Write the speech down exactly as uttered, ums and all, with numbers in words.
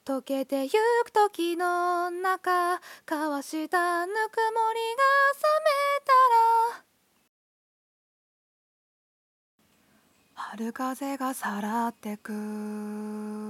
溶けてゆく時の中、交わしたぬくもりが冷めたら、春風がさらってく。